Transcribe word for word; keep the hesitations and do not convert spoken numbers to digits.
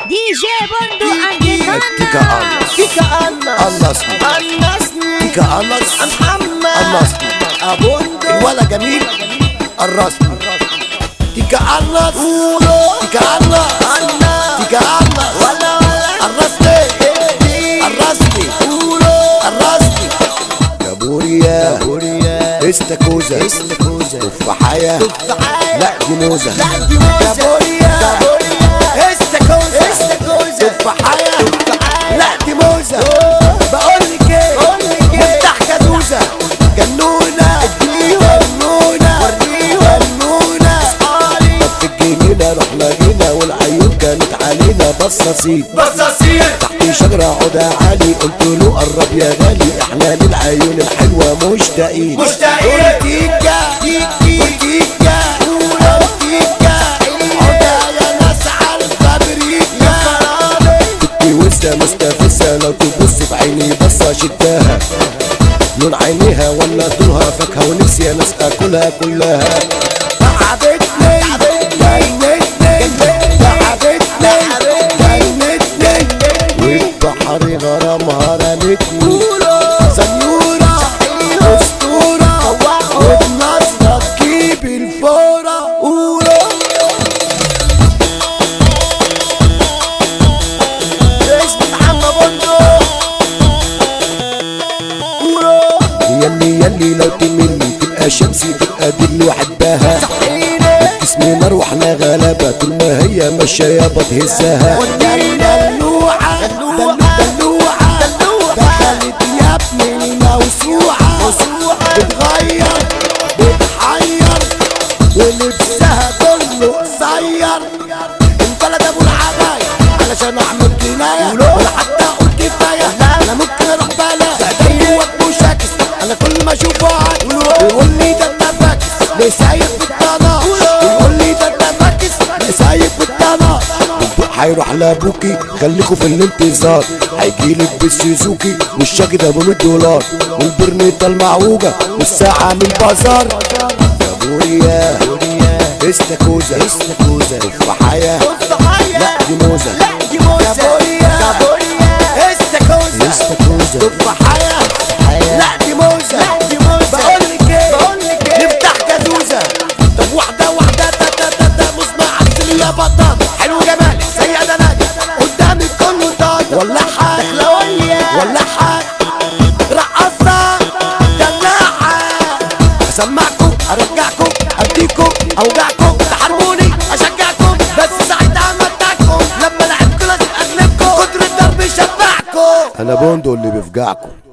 دي جي بندو عندنا تيكا أنس تيكا أنس أنسني أنسني تيكا أنس محمد أنسني أبوندو الولا جميل الرسمي تيكا أنس تيكا أنس تيكا أنس الرسمي الرسمي الرسمي يا بوريا استاكوزا تفاحية لا دي موزة يا بوريا استاكوزا تفاحية لا دي موزة بقولك ايه مفتاح كدوزة جنونة جنونة جنونة طب في الجنينة رحنا جينا والعيون كانت علينا بصاصين بصاصين تحت شجرة عودة عالي قلت له قرب يا غالي احنا للعيون الحلوة مشتاقين مشتاقين تيكا تيكا تيكا عودة يا ناس عارفة بريكا كنتي وسة مستفزة لو تبص بعيني بصة شداها لون عينيها ولا طولها فاكهة ونفسي يا ناس اكلها كلها تعبتني جنتني تعبتني جنتني والبحر غرامها رمتني سنيورة اسطورة وبنظرة تجيب الفورة اسمي محمد بندو يلي يلي لو تملي تبقى شمسي تبقى دي اللي وحدها جسمي نار واحنا غلابة طول ما هي ماشية بتهزها دلوعة دلوعة دخلت يا ابني الموسوعة بتغير بتحير ولبسها كله قصير البلد ابو العباية علشان اعمل كناية ولا حتى اقول كفاية انا ممكن اروح بلا جوه مشاكس انا كل ما اشوفه عاد يقول لي ده انت فاكس ليه سايق بالطناش يقول لي ده انت فاكس ليه سايق بالطناش هيروح لابوكي خليكوا في الانتظار هيجيلك بالسوزوكي والشاكي ده بمية دولار والبرنيطة المعوجة والساعة من البازار يا بوريا استاكوزا تفاحية لا دي موزة يا بوريا استاكوزا تفاحية لا دي موزة بقولك ايه نفتح كدوزة طب واحدة واحدة تا تا تا تا مصنع عسل يا بطاطا حلو جمالك سيدة نادي قدامك كله طاطا ولا حاج ولا حاج رقصة دلاعة اسمعكم ارجعكم اديكم اوجعكم تحاربوني اشجعكم بس ساعتها امتعكم لما لعبكم لازم اغلبكم كتر الضرب يشبعكم انا بوندو اللي بيفجعكم.